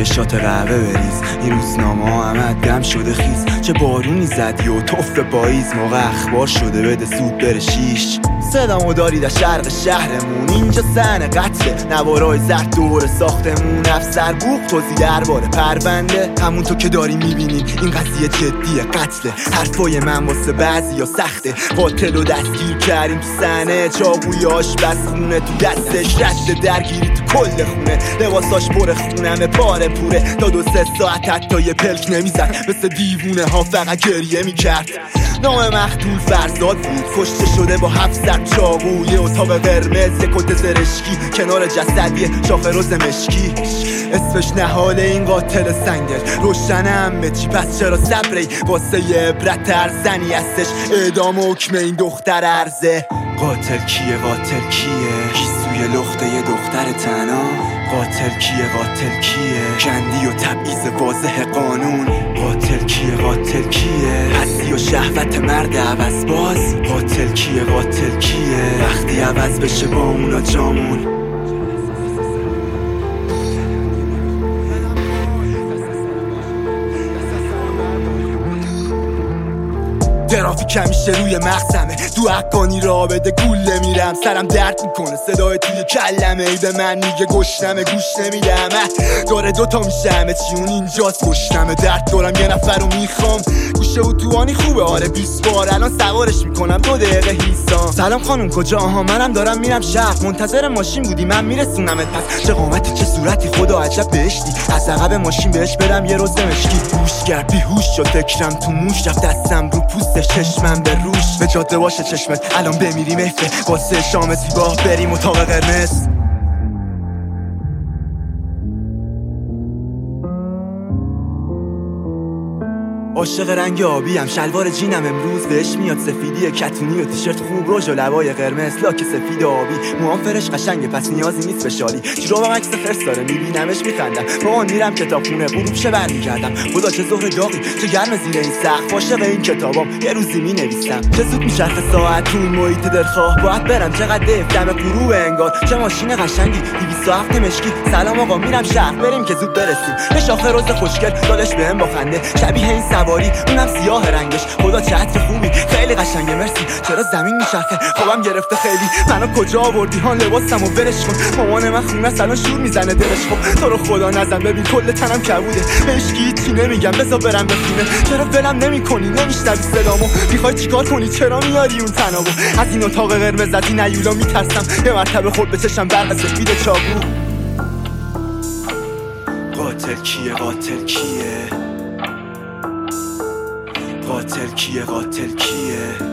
شات قهوه بریز، این روزنامه ها همه دم شده خیز. چه بارونی زدی و توف پاییز، موقع اخبار شده بده زود بره شیش. صدامو داری در شرق شهرمون، اینجا سن قتله، نوارای زرد دور ساختمون. افسر بوق توضیح درباره پرونده، همون تو که داری میبینین این قضیه جدیه، قتله. حرفای من واسه بعضی یا سخته، قاتل رو دستگیر کردیم تو صحنه، چاقوی آشپزخونه تو دستش، رشت درگیری تو کل خونه، لباساش پر خونمه پاره پوره. تا 2-3 ساعت حتی یه پلک نمیزد، مثل دیوونه ها فقط گریه میکرد. نام مقتول فرزاد بود، کشته شده با 700 چاقو، یه اتاق قرمز، یه کت زرشکی کنار جسدیه شاخ روز مشکی. اسمش نهاله این قاتل سنگل، روشنه همه چی، پس چرا صبری واسه یه عبرت ارزنی هستش، اعدام حکم این دختر ارزه. قاتل کیه؟ قاتل کیه؟ کی سوی لخته یه دختر تنها؟ قاتل کیه؟ قاتل کیه؟ کندی و تبعیض واضح قانون. قاتل کیه؟ قاتل کیه؟ حسی و شهوت مرد عوض باز. قاتل کیه؟ قاتل کیه؟ وقتی عوض بشه با اونا جامون. ترافیک همیشه روی مغزمه، تو حقانی را بده گوله میرم، سرم درد میکنه صدای توی کلمه، ای به من میگه گشنمه گوش نمیدم. داره دوتا میشه همه چی، اون اینجاست گشنمه، درد دارم یه نفر رو میخوام. گوشه و توانی خوبه آره 20 بار، الان سوارش میکنم 2 دقیقه هیسام. سلام خانم کجا؟ آها منم دارم میرم شهر، منتظر ماشین بودی من میرسونمت. پس چه قامتی چه صورتی، خدا عجب بهشتی، از عقب ماشین بهش برم یه روز مشکی. گوش کرد بیهوش شد فکرم تو موش، رفت دستم رو پوست چشمم به روش. به جاده باشه چشمت الان بمیری مهفه، واسه شام زیبا بریم اتاق قرمز. عاشق رنگ آبیم، شلوار جینم امروز بهش میاد سفیدی کتونی و تیشرت خوب روژ و لبای قرمز، لاک سفید آبی، موهام فرش قشنگه پس نیازی نیست به شالی. جورابم عکس خرس داره میبینمش میخندم، بابا میرم کتابخونه غروب شه برمیگردم. خدا چه ظهر داغی، چه گرم زیر این سقف، عاشق این کتابام یه روزی مینویسم. چه زود میچرخه ساعت تو این محیط دلخواه، باید برم چقدر دم غروب انگار. چه ماشین قشنگی 207 مشکی، سلام آقا میرم شهر بریم که زود برسیم. یه شاخه روز خوشگل دادش بهم با خنده، شبیه این سواری اونم سیاه رنگش، خدا چه عطر خوبی خیلی قشنگه مرسی. چرا زمین میچرخه خوابم گرفته خیلی، منو کجا آوردی ها لباسمو ولش کن. مامان من خونه الان شور میزنه دلش، خب تو رو خدا نزن ببین کل تنم کبوده، بهش هیچی نمیگم بذار برم به خونه. چرا ولم نمیکنی نمیشنوی صدامو، میخوای چیکار کنی چرا میاری اون تنابو؟ از این اتاق قرمز از این عیولا میترسم، یه مرتبه خود به چشم برق سفید چاقو. قاتل کیه؟ قاتل کیه؟ قاتل کیه؟ قاتل کیه؟